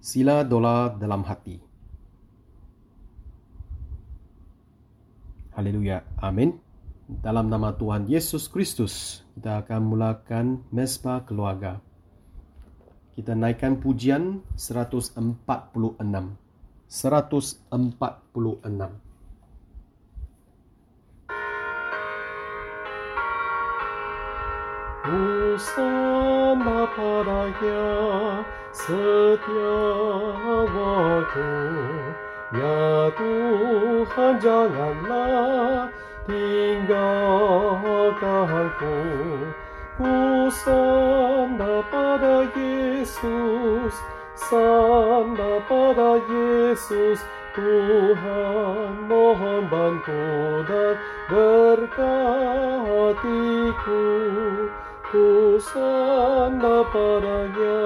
Sila dolar dalam hati. Haleluya. Amin. Dalam nama Tuhan Yesus Kristus, kita akan mulakan Mesbah Keluarga. Kita naikkan pujian 146. 146. Hosana padanya setiap waktu, ya Tuhan janganlah tinggalkanku. Hosana pada Yesus, sanda pada Yesus, Tuhan mohon bantu dan berkatiku. Hosana padanya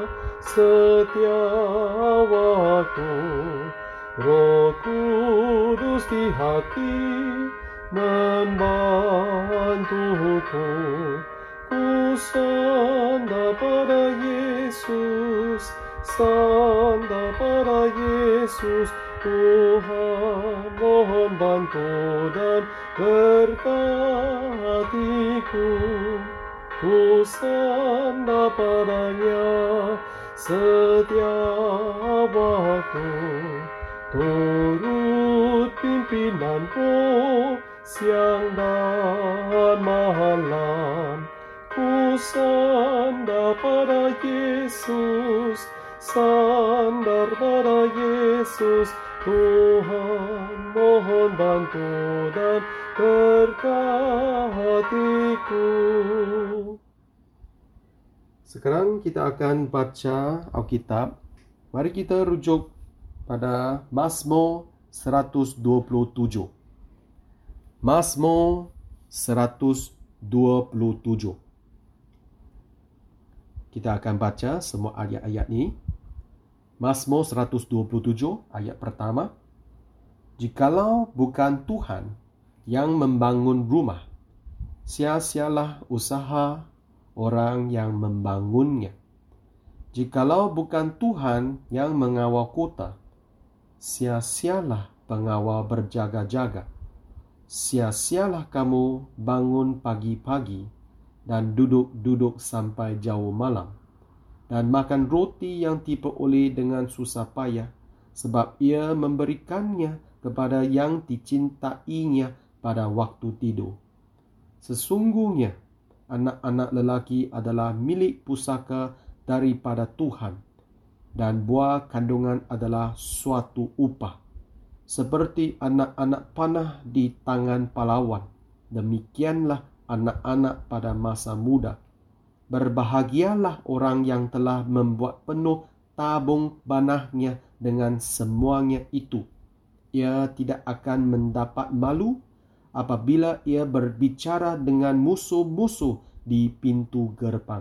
setiap waktu, Roh Kudus di hati membantuku. Hosana pada Yesus, sanda pada Yesus, Tuhan mohon bantu dan berkatiku. Hosana padanya setiap waktu, turut pimpinan Roh siang dan malam. Hosana pada Yesus, sandar pada Yesus, Tuhan mohon bantu dan berkatiku. Sekarang kita akan baca Alkitab. Mari kita rujuk pada Mazmur 127. Mazmur 127. Kita akan baca semua ayat-ayat ini. Mazmur 127 ayat pertama. Jikalau bukan Tuhan yang membangun rumah, sia-sialah usaha orang yang membangunnya. Jikalau bukan Tuhan yang mengawal kota, sia-sialah pengawal berjaga-jaga. Sia-sialah kamu bangun pagi-pagi dan duduk-duduk sampai jauh malam, dan makan roti yang diperoleh dengan susah payah, sebab ia memberikannya kepada yang dicintainya pada waktu tidur. Sesungguhnya anak-anak lelaki adalah milik pusaka daripada Tuhan, dan buah kandungan adalah suatu upah. Seperti anak-anak panah di tangan pahlawan, demikianlah anak-anak pada masa muda. Berbahagialah orang yang telah membuat penuh tabung panahnya dengan semuanya itu. Ia tidak akan mendapat malu apabila ia berbicara dengan musuh-musuh di pintu gerbang.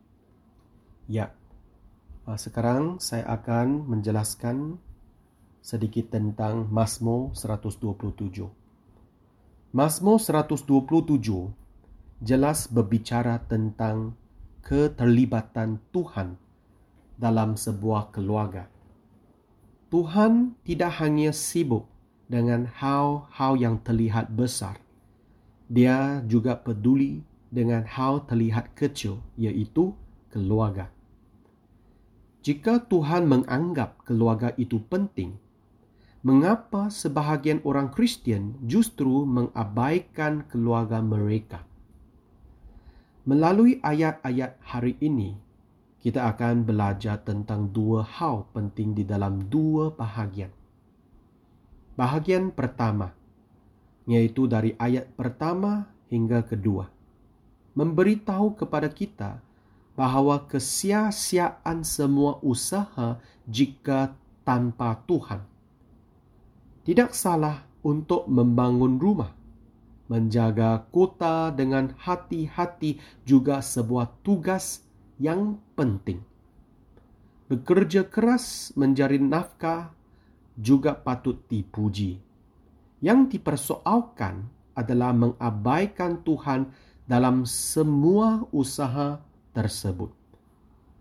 Ya, sekarang saya akan menjelaskan sedikit tentang Mazmur 127. Mazmur 127 jelas berbicara tentang keterlibatan Tuhan dalam sebuah keluarga. Tuhan tidak hanya sibuk dengan hal-hal yang terlihat besar. Dia juga peduli dengan hal terlihat kecil, iaitu keluarga. Jika Tuhan menganggap keluarga itu penting, mengapa sebahagian orang Kristian justru mengabaikan keluarga mereka? Melalui ayat-ayat hari ini, kita akan belajar tentang dua hal penting di dalam dua bahagian. Bahagian pertama, yaitu dari ayat pertama hingga kedua, memberitahu kepada kita bahawa kesia-siaan semua usaha jika tanpa Tuhan. Tidak salah untuk membangun rumah. Menjaga kota dengan hati-hati juga sebuah tugas yang penting. Bekerja keras mencari nafkah juga patut dipuji. Yang dipersoalkan adalah mengabaikan Tuhan dalam semua usaha tersebut.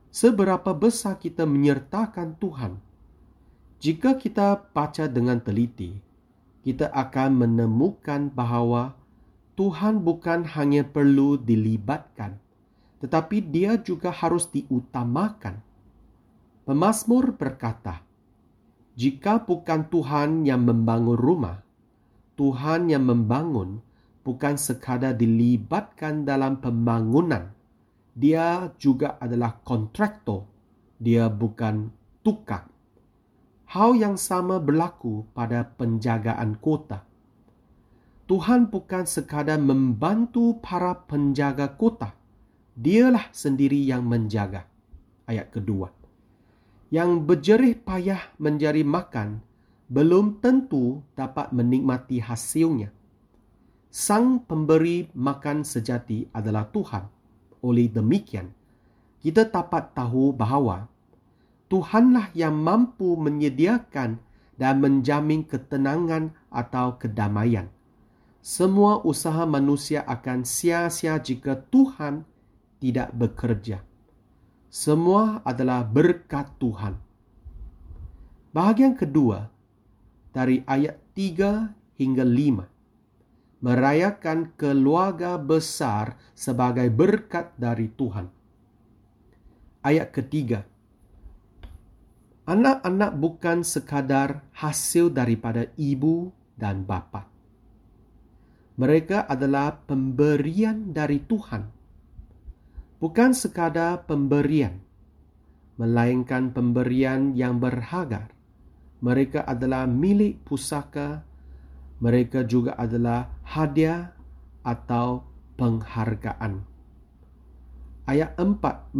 Seberapa besar kita menyertakan Tuhan? Jika kita baca dengan teliti, kita akan menemukan bahawa Tuhan bukan hanya perlu dilibatkan, tetapi dia juga harus diutamakan. Pemazmur berkata, "Jika bukan Tuhan yang membangun rumah, Tuhan yang membangun bukan sekadar dilibatkan dalam pembangunan. Dia juga adalah kontraktor, dia bukan tukang." Hal yang sama berlaku pada penjagaan kota. Tuhan bukan sekadar membantu para penjaga kota, dialah sendiri yang menjaga. Ayat kedua. Yang berjerih payah mencari makan belum tentu dapat menikmati hasilnya. Sang pemberi makan sejati adalah Tuhan. Oleh demikian, kita dapat tahu bahawa Tuhanlah yang mampu menyediakan dan menjamin ketenangan atau kedamaian. Semua usaha manusia akan sia-sia jika Tuhan tidak bekerja. Semua adalah berkat Tuhan. Bahagian kedua, dari ayat 3 hingga 5, merayakan keluarga besar sebagai berkat dari Tuhan. Ayat ketiga, anak-anak bukan sekadar hasil daripada ibu dan bapa. Mereka adalah pemberian dari Tuhan. Bukan sekadar pemberian, melainkan pemberian yang berharga. Mereka adalah milik pusaka, mereka juga adalah hadiah atau penghargaan. Ayat 4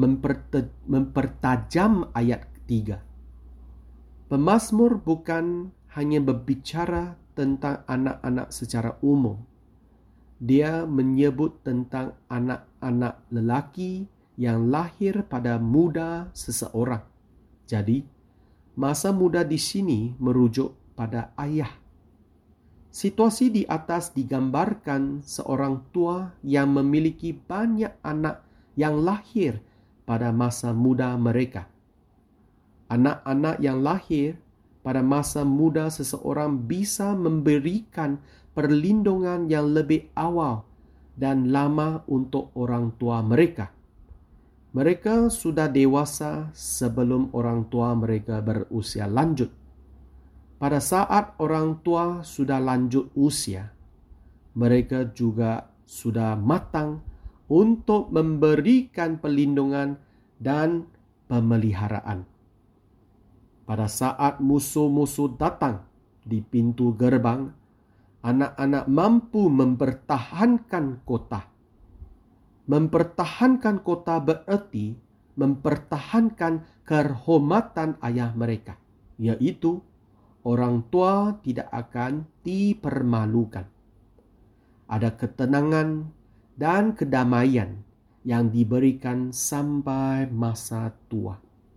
mempertajam ayat 3. Pemazmur bukan hanya berbicara tentang anak-anak secara umum. Dia menyebut tentang anak-anak lelaki yang lahir pada muda seseorang. Jadi, masa muda di sini merujuk pada ayah. Situasi di atas digambarkan seorang tua yang memiliki banyak anak yang lahir pada masa muda mereka. Anak-anak yang lahir pada masa muda seseorang bisa memberikan perlindungan yang lebih awal dan lama untuk orang tua mereka. Mereka sudah dewasa sebelum orang tua mereka berusia lanjut. Pada saat orang tua sudah lanjut usia, mereka juga sudah matang untuk memberikan perlindungan dan pemeliharaan. Pada saat musuh-musuh datang di pintu gerbang, anak-anak mampu mempertahankan kota. Mempertahankan kota bererti mempertahankan kehormatan ayah mereka, iaitu orang tua tidak akan dipermalukan. Ada ketenangan dan kedamaian yang diberikan sampai masa tua.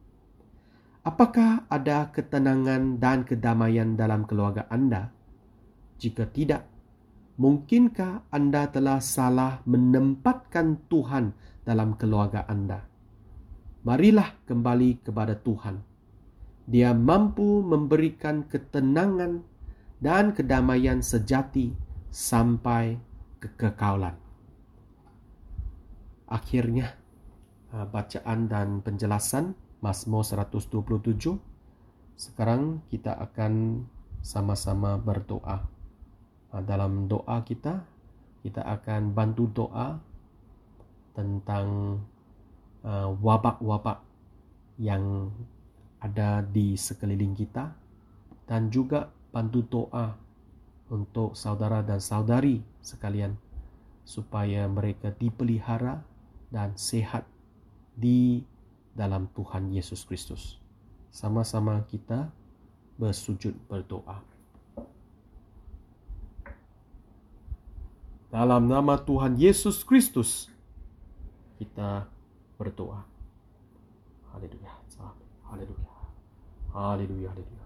Apakah ada ketenangan dan kedamaian dalam keluarga anda? Jika tidak, mungkinkah anda telah salah menempatkan Tuhan dalam keluarga anda? Marilah kembali kepada Tuhan. Dia mampu memberikan ketenangan dan kedamaian sejati sampai kekekalan. Akhirnya, bacaan dan penjelasan Mazmur 127. Sekarang kita akan sama-sama berdoa. Dalam doa kita akan bantu doa tentang wabak-wabak yang ada di sekeliling kita, dan juga bantu doa untuk saudara dan saudari sekalian supaya mereka dipelihara dan sehat di dalam Tuhan Yesus Kristus. Sama-sama kita bersujud berdoa. Dalam nama Tuhan Yesus Kristus, kita berdoa. Haleluya. Haleluya. Haleluya. Haleluya.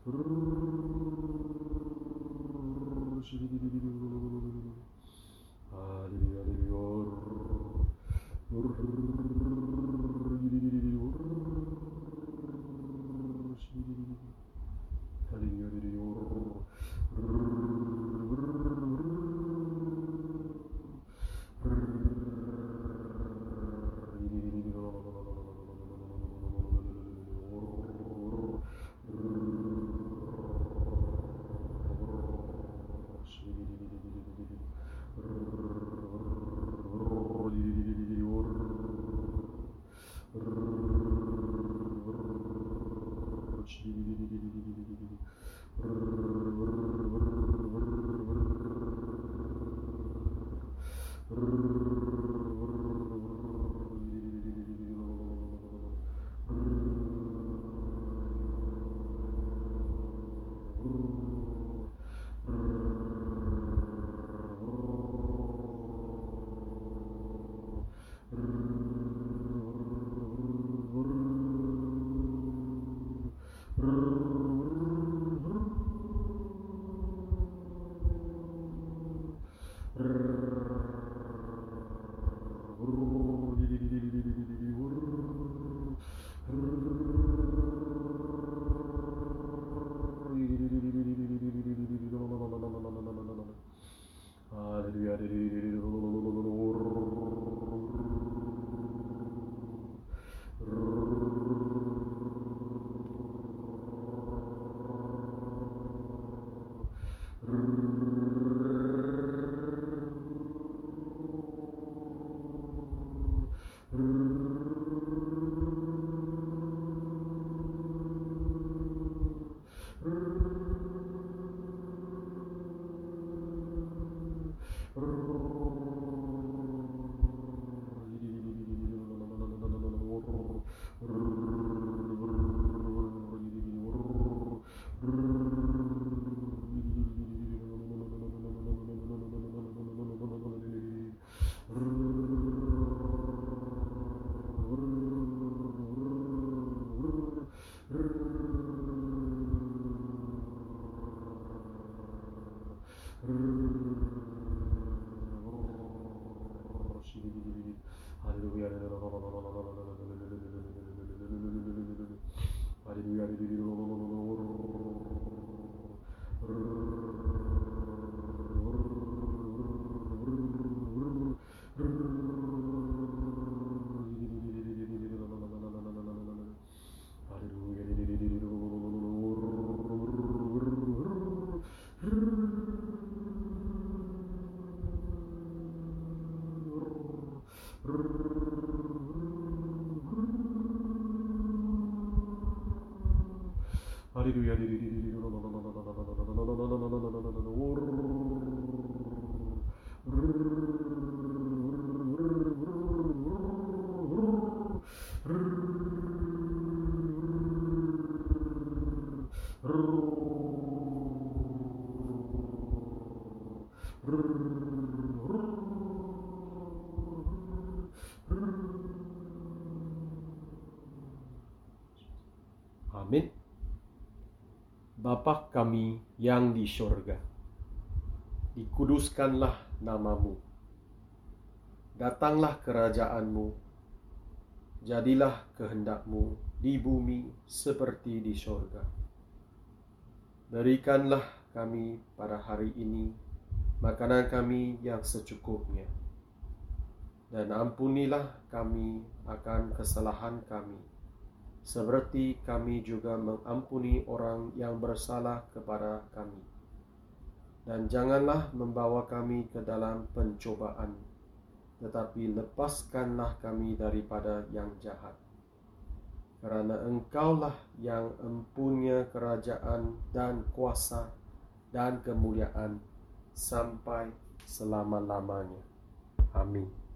Amin. Bapa kami yang di syurga, dikuduskanlah namamu. Datanglah kerajaanmu, jadilah kehendakmu di bumi seperti di syurga. Berikanlah kami pada hari ini makanan kami yang secukupnya. Dan ampunilah kami akan kesalahan kami, seperti kami juga mengampuni orang yang bersalah kepada kami. Dan janganlah membawa kami ke dalam pencobaan, tetapi lepaskanlah kami daripada yang jahat. Kerana Engkaulah yang empunya kerajaan dan kuasa dan kemuliaan sampai selama-lamanya. Amin.